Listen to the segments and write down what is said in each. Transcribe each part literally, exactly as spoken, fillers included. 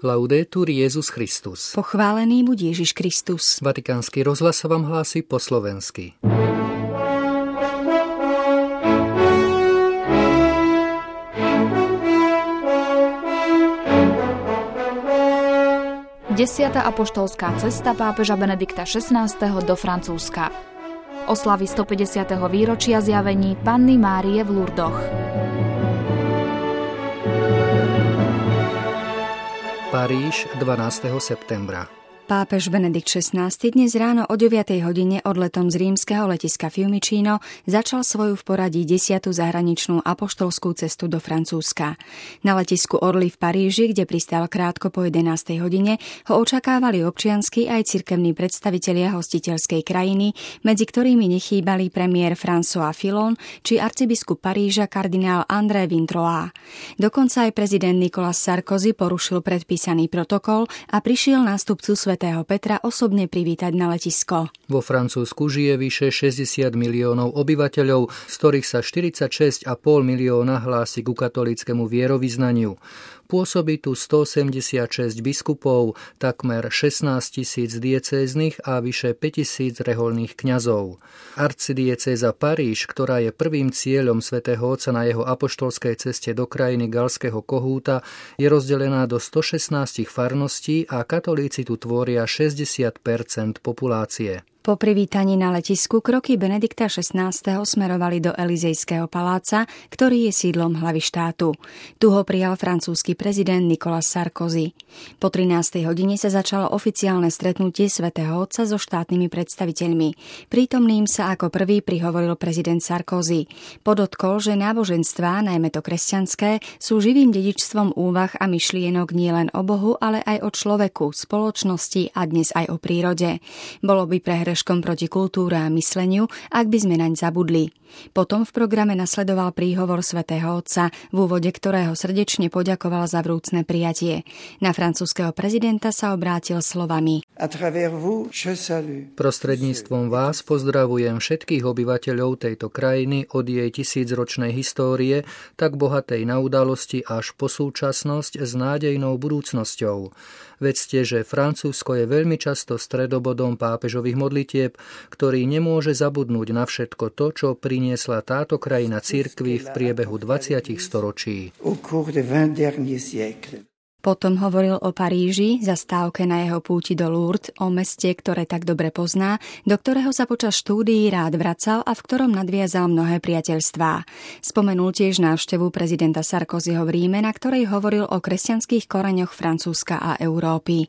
Laudetur Jesus Christus. Pochválený buď Ježiš Kristus. Vatikánsky rozhlas vám hlási po slovensky. Desiata apoštolská cesta pápeža Benedikta šestnásteho do Francúzska. Oslavy stopäťdesiateho výročia zjavení Panny Márie v Lurdoch. Paríž, dvanásteho septembra. Pápež Benedikt šestnásty dnes ráno o deviatej hodine odletom z rímskeho letiska Fiumicino začal svoju v poradí desiatu zahraničnú apoštolskú cestu do Francúzska. Na letisku Orly v Paríži, kde pristál krátko po jedenástej hodine, ho očakávali občianski aj cirkevní predstavitelia hostiteľskej krajiny, medzi ktorými nechýbali premiér François Fillon či arcibiskup Paríža kardinál André Vintroa. Dokonca aj prezident Nicolas Sarkozy porušil predpísaný protokol a prišiel nástupcu svätého Petra osobne privítať na letisko. Vo Francúzsku žije vyše šesťdesiat miliónov obyvateľov, z ktorých sa štyridsaťšesť celá päť milióna hlási ku katolíckemu vierovyznaniu. Pôsobí tu stoosemdesiatšesť biskupov, takmer šestnásť tisíc diecéznych a vyše päťtisíc rehoľných kňazov. Arcidiecéza Paríž, ktorá je prvým cieľom svätého Otca na jeho apoštolskej ceste do krajiny Galského kohúta, je rozdelená do stošestnásť farností a katolíci tu tvoria šesťdesiat percent populácie. Po privítaní na letisku kroky Benedikta šestnásteho smerovali do Elizejského paláca, ktorý je sídlom hlavy štátu. Tu ho prijal francúzsky prezident Nicolas Sarkozy. Po trinástej hodine sa začalo oficiálne stretnutie svätého Otca so štátnymi predstaviteľmi. Prítomným sa ako prvý prihovoril prezident Sarkozy. Podotkol, že náboženstvá, najmä to kresťanské, sú živým dedičstvom úvah a myšlienok nielen o Bohu, ale aj o človeku, spoločnosti a dnes aj o prírode. Bolo by prehre škom proti kultúre a mysleniu, ak by sme naň zabudli. Potom v programe nasledoval príhovor svätého Otca, v úvode ktorého srdečne poďakoval za vrúcne prijatie. Na francúzskeho prezidenta sa obrátil slovami: Prostredníctvom vás pozdravujem všetkých obyvateľov tejto krajiny od jej tisícročnej histórie, tak bohatej na udalosti až po súčasnosť s nádejnou budúcnosťou. Vedzte, že Francúzsko je veľmi často stredobodom pápežových modlitieb, ktorý nemôže zabudnúť na všetko to, čo priniesla táto krajina cirkvi v priebehu dvadsiatich storočí. Potom hovoril o Paríži, zastávke na jeho púti do Lourdes, o meste, ktoré tak dobre pozná, do ktorého sa počas štúdií rád vracal a v ktorom nadviazal mnohé priateľstvá. Spomenul tiež návštevu prezidenta Sarkozyho v Ríme, na ktorej hovoril o kresťanských koreňoch Francúzska a Európy.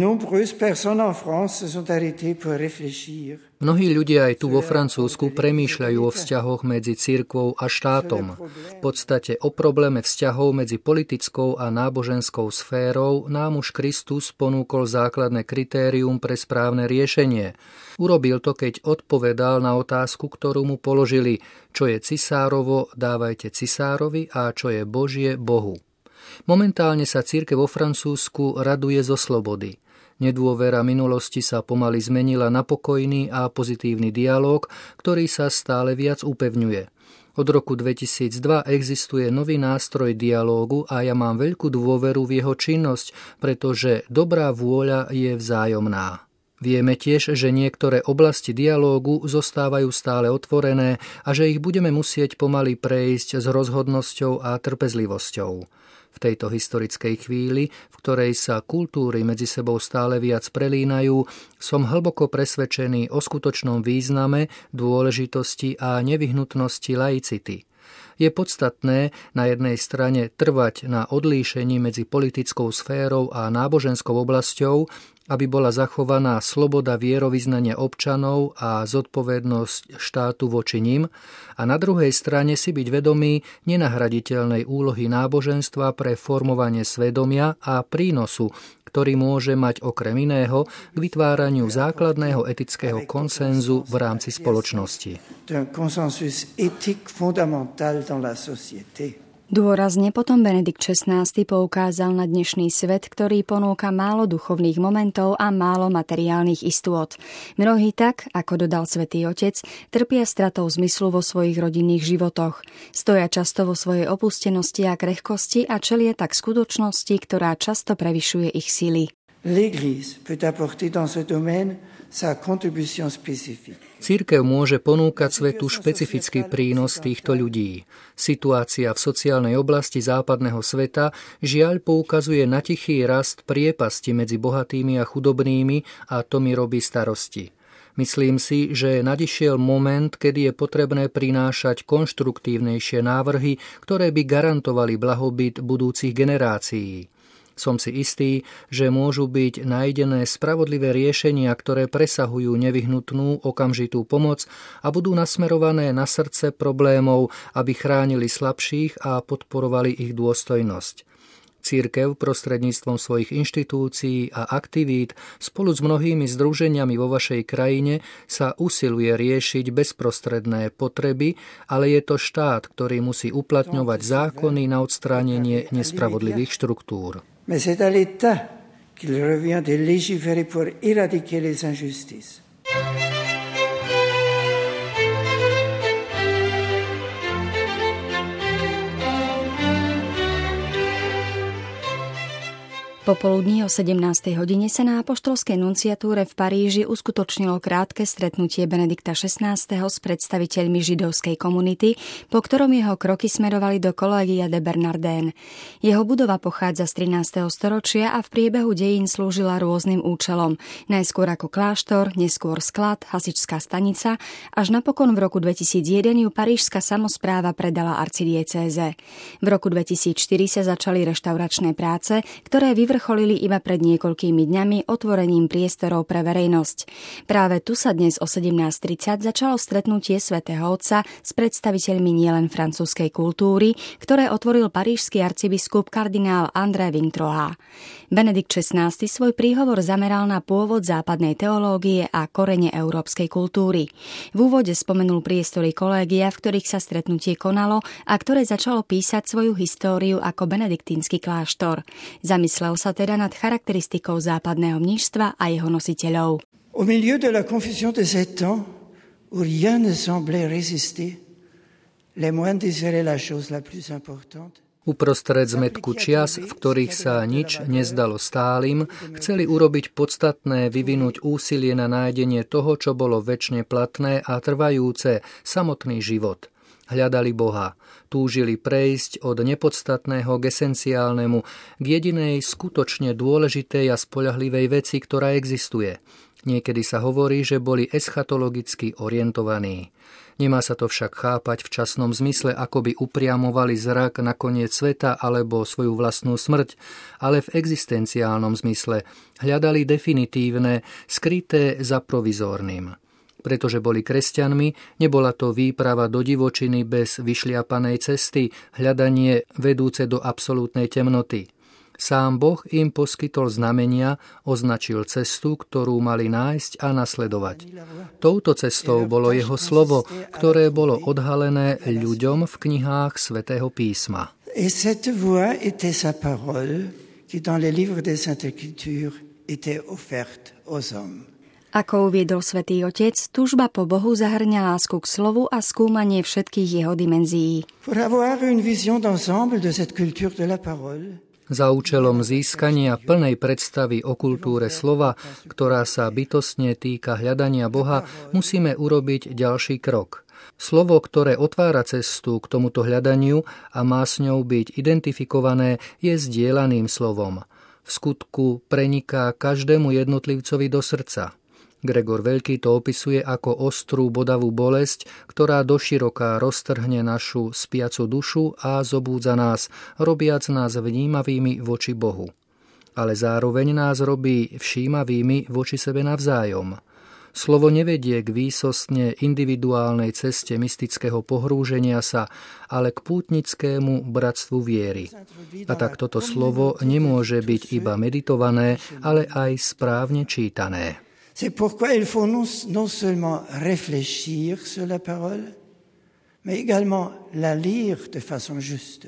Mnohí ľudia aj tu vo Francúzsku premýšľajú o vzťahoch medzi cirkvou a štátom. V podstate o probléme vzťahov medzi politickou a náboženskou sférou nám už Kristus ponúkol základné kritérium pre správne riešenie. Urobil to, keď odpovedal na otázku, ktorú mu položili: čo je cisárovo, dávajte cisárovi, a čo je Božie, Bohu. Momentálne sa cirkev vo Francúzsku raduje zo slobody. Nedôvera minulosti sa pomaly zmenila na pokojný a pozitívny dialóg, ktorý sa stále viac upevňuje. Od roku dvetisícdva existuje nový nástroj dialógu a ja mám veľkú dôveru v jeho činnosť, pretože dobrá vôľa je vzájomná. Vieme tiež, že niektoré oblasti dialógu zostávajú stále otvorené a že ich budeme musieť pomaly prejsť s rozhodnosťou a trpezlivosťou. V tejto historickej chvíli, v ktorej sa kultúry medzi sebou stále viac prelínajú, som hlboko presvedčený o skutočnom význame, dôležitosti a nevyhnutnosti laicity. Je podstatné na jednej strane trvať na odlíšení medzi politickou sférou a náboženskou oblasťou, aby bola zachovaná sloboda vierovyznania občanov a zodpovednosť štátu voči nim, a na druhej strane si byť vedomý nenahraditeľnej úlohy náboženstva pre formovanie svedomia a prínosu, ktorý môže mať okrem iného k vytváraniu základného etického konsenzu v rámci spoločnosti. Dôrazne potom Benedikt šestnásty poukázal na dnešný svet, ktorý ponúka málo duchovných momentov a málo materiálnych istôt. Mnohí tak, ako dodal Svätý Otec, trpia stratou zmyslu vo svojich rodinných životoch. Stoja často vo svojej opustenosti a krehkosti a čelia tak skutočnosti, ktorá často prevyšuje ich sily. L'Église peut apporter dans ce domaine sa contribution spécifique. Cirkev môže ponúkať svetu špecifický prínos týchto ľudí. Situácia v sociálnej oblasti západného sveta žiaľ poukazuje na tichý rast priepasti medzi bohatými a chudobnými a to mi robí starosti. Myslím si, že nadišiel moment, kedy je potrebné prinášať konštruktívnejšie návrhy, ktoré by garantovali blahobyt budúcich generácií. Som si istý, že môžu byť nájdené spravodlivé riešenia, ktoré presahujú nevyhnutnú okamžitú pomoc a budú nasmerované na srdce problémov, aby chránili slabších a podporovali ich dôstojnosť. Cirkev prostredníctvom svojich inštitúcií a aktivít spolu s mnohými združeniami vo vašej krajine sa usiluje riešiť bezprostredné potreby, ale je to štát, ktorý musí uplatňovať zákony na odstránenie nespravodlivých štruktúr. Mais c'est à l'État qu'il revient de légiférer pour éradiquer les injustices. Popoludní o sedemnástej hodine sa na apoštolskej nunciatúre v Paríži uskutočnilo krátke stretnutie Benedikta šestnásteho s predstaviteľmi židovskej komunity, po ktorom jeho kroky smerovali do Collégia de Bernardin. Jeho budova pochádza z trinásteho storočia a v priebehu dejín slúžila rôznym účelom. Najskôr ako kláštor, neskôr sklad, hasičská stanica, až napokon v roku dvetisícjeden ju parížska samospráva predala arcidiecéze. V roku dvetisícštyri sa začali reštauračné práce, ktoré vyvrcholili vrcholili iba pred niekoľkými dňami otvorením priestorov pre verejnosť. Práve tu sa dnes o sedemnásť tridsať začalo stretnutie svätého Otca s predstaviteľmi nielen francúzskej kultúry, ktoré otvoril parížský arcibiskup kardinál André Vintroa. Benedikt šestnásty svoj príhovor zameral na pôvod západnej teológie a korene európskej kultúry. V úvode spomenul priestory kolégia, v ktorých sa stretnutie konalo a ktoré začalo písať svoju históriu ako benediktínsky kláštor. Zamyslel sa teda nad charakteristikou západného mníšstva a jeho nositeľov. Au milieu de la confusion de sept ans, où rien ne semblait résister, les moines désiraient la chose la plus importante. Uprostred zmetku čias, v ktorých sa nič nezdalo stálym, chceli urobiť podstatné, vyvinúť úsilie na nájdenie toho, čo bolo večne platné a trvajúce, samotný život. Hľadali Boha, túžili prejsť od nepodstatného k esenciálnemu, k jedinej skutočne dôležitej a spoľahlivej veci, ktorá existuje. Niekedy sa hovorí, že boli eschatologicky orientovaní. Nemá sa to však chápať v časnom zmysle, ako by upriamovali zrak na koniec sveta alebo svoju vlastnú smrť, ale v existenciálnom zmysle hľadali definitívne, skryté za provizórnym. Pretože boli kresťanmi, nebola to výprava do divočiny bez vyšliapanej cesty, hľadanie vedúce do absolútnej temnoty. Sám Boh im poskytol znamenia, označil cestu, ktorú mali nájsť a nasledovať. Touto cestou bolo jeho slovo, ktoré bolo odhalené ľuďom v knihách Svätého písma. Et cette voix était sa parole, qui dans les livres des Saintes Écritures était offerte aux hommes. Ako uviedol Svätý Otec, túžba po Bohu zahrňa lásku k slovu a skúmanie všetkých jeho dimenzií. Pour avoir une vision d'ensemble de cette culture de la parole, za účelom získania plnej predstavy o kultúre slova, ktorá sa bytostne týka hľadania Boha, musíme urobiť ďalší krok. Slovo, ktoré otvára cestu k tomuto hľadaniu a má s ňou byť identifikované, je zdieľaným slovom. V skutku preniká každému jednotlivcovi do srdca. Gregor Veľký to opisuje ako ostrú bodavú bolesť, ktorá doširoká roztrhne našu spiacu dušu a zobúdza nás, robiac nás vnímavými voči Bohu. Ale zároveň nás robí všímavými voči sebe navzájom. Slovo nevedie k výsostne individuálnej ceste mystického pohrúženia sa, ale k pútnickému bratstvu viery. A tak toto slovo nemôže byť iba meditované, ale aj správne čítané. C'est pourquoi il faut non, non seulement réfléchir sur la parole, mais également la lire de façon juste.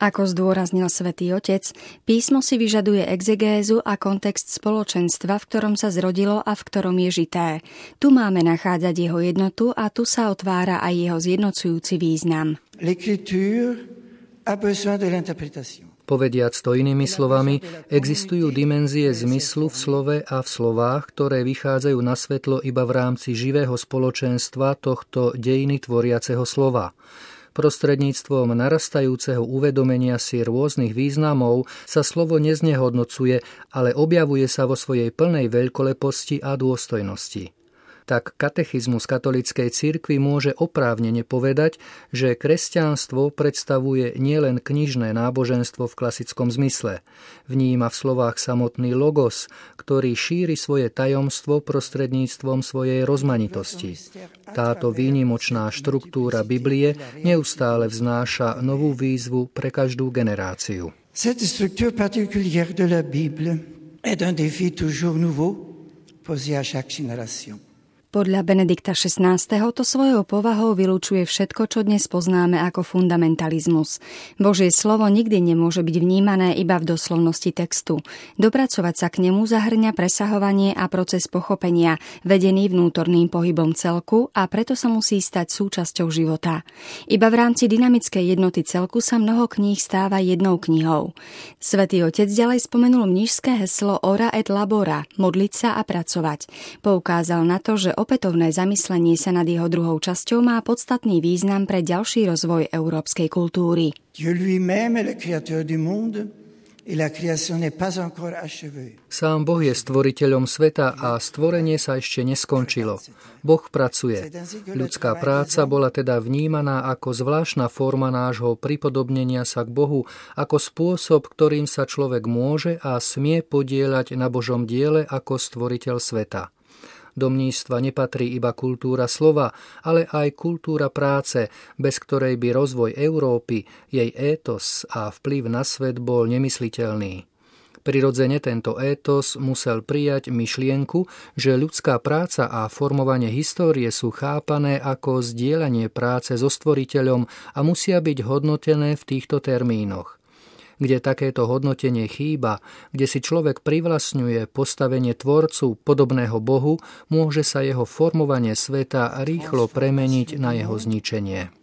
Ako zdôraznil Svätý Otec, písmo si vyžaduje exegézu a kontext spoločenstva, v ktorom sa zrodilo a v ktorom je žité. Tu máme nachádzať jeho jednotu a tu sa otvára aj jeho zjednocujúci význam. L'écriture a besoin de l'interprétation. Povediac to inými slovami, existujú dimenzie zmyslu v slove a v slovách, ktoré vychádzajú na svetlo iba v rámci živého spoločenstva tohto dejiny tvoriaceho slova. Prostredníctvom narastajúceho uvedomenia si rôznych významov sa slovo neznehodnocuje, ale objavuje sa vo svojej plnej veľkoleposti a dôstojnosti. Tak katechizmus katolíckej cirkvi môže oprávnene povedať, že kresťanstvo predstavuje nielen knižné náboženstvo v klasickom zmysle. Vníma v slovách samotný logos, ktorý šíri svoje tajomstvo prostredníctvom svojej rozmanitosti. Táto výnimočná štruktúra Biblie neustále vznáša novú výzvu pre každú generáciu. Cette structure particulière de la Bible est un défi toujours nouveau posé à chaque génération. Podľa Benedikta šestnásteho to svojou povahou vylučuje všetko, čo dnes poznáme ako fundamentalizmus. Božie slovo nikdy nemôže byť vnímané iba v doslovnosti textu. Dopracovať sa k nemu zahŕňa presahovanie a proces pochopenia, vedený vnútorným pohybom celku, a preto sa musí stať súčasťou života. Iba v rámci dynamickej jednoty celku sa mnoho kníh stáva jednou knihou. Svätý Otec ďalej spomenul mníšske heslo Ora et labora, modliť sa a pracovať. Poukázal na to, že opätovné zamyslenie sa nad jeho druhou časťou má podstatný význam pre ďalší rozvoj európskej kultúry. Dieu lui-même est le créateur du monde et la création n'est pas encore achevée. Sám Boh je stvoriteľom sveta a stvorenie sa ešte neskončilo. Boh pracuje. Ľudská práca bola teda vnímaná ako zvláštna forma nášho pripodobnenia sa k Bohu, ako spôsob, ktorým sa človek môže a smie podieľať na Božom diele ako stvoriteľ sveta. Do mníšstva nepatrí iba kultúra slova, ale aj kultúra práce, bez ktorej by rozvoj Európy, jej étos a vplyv na svet bol nemysliteľný. Prirodzene tento étos musel prijať myšlienku, že ľudská práca a formovanie histórie sú chápané ako zdieľanie práce so stvoriteľom a musia byť hodnotené v týchto termínoch. Kde takéto hodnotenie chýba, kde si človek privlastňuje postavenie tvorcu podobného Bohu, môže sa jeho formovanie sveta rýchlo premeniť na jeho zničenie.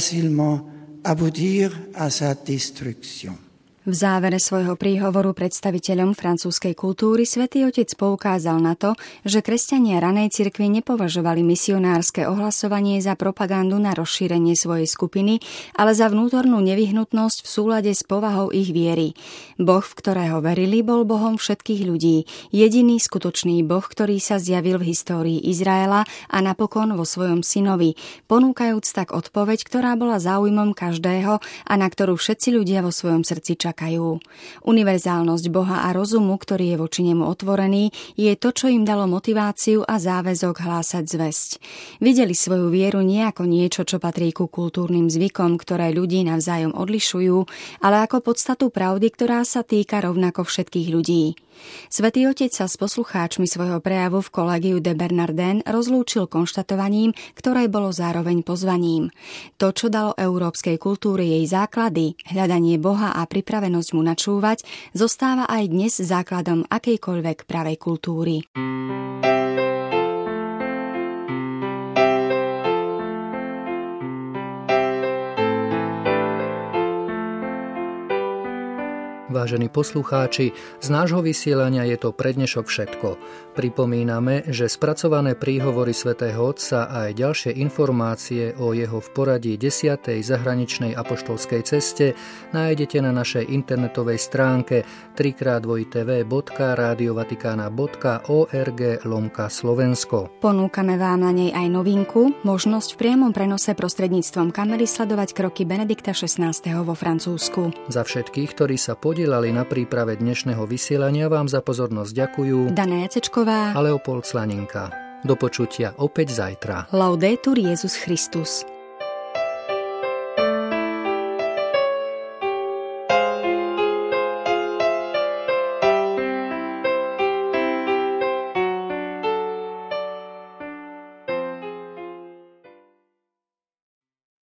V závere svojho príhovoru predstaviteľom francúzskej kultúry Svätý Otec poukázal na to, že kresťania ranej cirkvi nepovažovali misionárske ohlasovanie za propagandu na rozšírenie svojej skupiny, ale za vnútornú nevyhnutnosť v súlade s povahou ich viery. Boh, v ktorého verili, bol Bohom všetkých ľudí, jediný skutočný Boh, ktorý sa zjavil v histórii Izraela a napokon vo svojom synovi, ponúkajúc tak odpoveď, ktorá bola záujmom každého a na ktorú všetci ľudia vo svojom srdci čakajú. Univerzálnosť Boha a rozumu, ktorý je voči nemu otvorený, je to, čo im dalo motiváciu a záväzok hlásať zvesť. Videli svoju vieru nie ako niečo, čo patrí ku kultúrnym zvykom, ktoré ľudí navzájom odlišujú, ale ako podstatu pravdy, ktorá sa týka rovnako všetkých ľudí. Svätý Otec sa s poslucháčmi svojho prejavu v Collégiu de Bernardin rozlúčil konštatovaním, ktoré bolo zároveň pozvaním. To, čo dalo európskej kultúre jej základy, hľadanie Boha a pripravenosť mu načúvať, zostáva aj dnes základom akejkoľvek pravej kultúry. Vážení poslucháči, z nášho vysielania je to pre dnešok všetko. Pripomíname, že spracované príhovory svätého Otca a aj ďalšie informácie o jeho v poradí desiatej zahraničnej apoštolskej ceste nájdete na našej internetovej stránke tri krát dvojité bodka rádiovatikana bodka org lomka Slovensko. Ponúkame vám na nej aj novinku, možnosť v priamom prenose prostredníctvom kamery sledovať kroky Benedikta šestnásteho vo Francúzsku. Za všetkých, ktorí sa podielali na príprave dnešného vysielania, vám za pozornosť ďakujú Dana Jacečková a Leopold Slaninka. Do počutia opäť zajtra. Laudetur Jesus Christus.